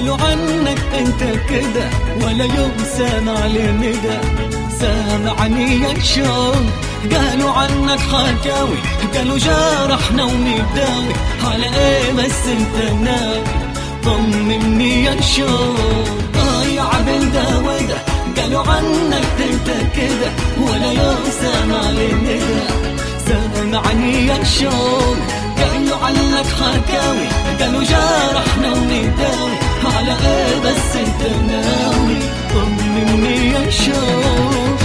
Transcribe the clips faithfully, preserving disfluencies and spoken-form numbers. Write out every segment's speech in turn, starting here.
قالوا عنك انت كده ولا يوم سامع لندى. سامعني يا شوق قالوا عنك حكاوي، قالوا جارحنا ونداوي، على ايه بس انت ناوي؟ طمني يا شوق يا عبد داودة، قالوا عنك انت كده ولا يوم سامع لندى. سامعني يا شوق قالوا عنك حكاوي، قالوا جارحنا ونداوي، على ايه بس انت ناوي؟ طمني يا شوق.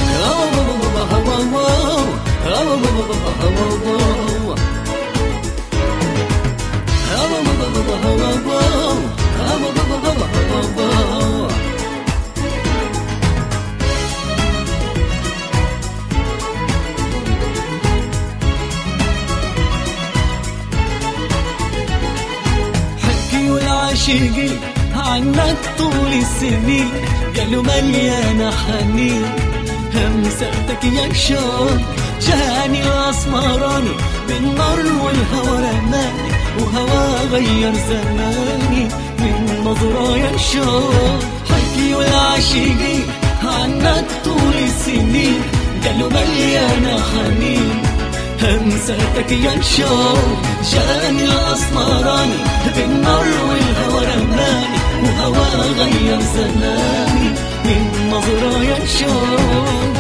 عاشقين عنك طول السنين، قالوا مليانة حنين. همساتك يا شوق جاني الأسمراني، بالنار والهوى رماني، وهوى غير زماني من نظرة يا شوق. حكيوا العاشقين عنك طول السنين، قالوا مليانة حنين. همساتك يا شوق جاني الأسمراني، بالنار والهوى رماني، وهوى غير زماني من نظرة يا شوق.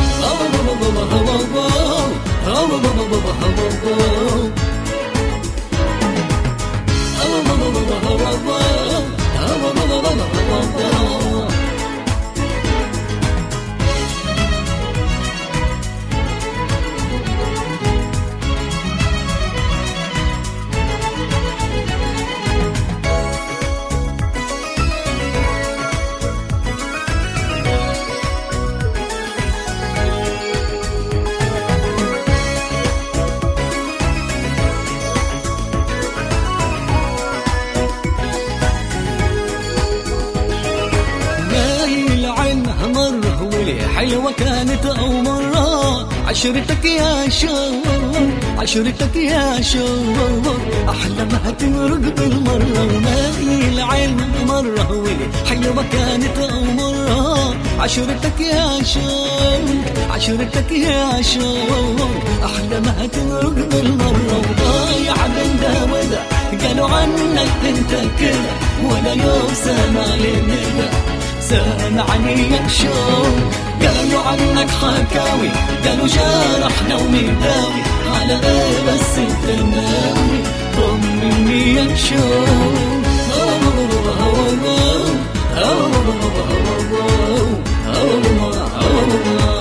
حلوة كانت أو مرة عشرتك يا شوق، عشرتك يا شوق، أحلامها تمرق بالمرة. وماهي العين مرة ولي حلوة كانت أو مرة عشرتك يا شوق، عشرتك يا شوق، أحلامها تمرق بالمرة. وضايع بين داودة قالوا عنك انت كده ولا يوم سامع لندى. سامعني يا شوق قالوا عنك حكاوي، قالوا جارحنا ونداوي، على ايه بس انت ناوي؟ طمني يا شوق.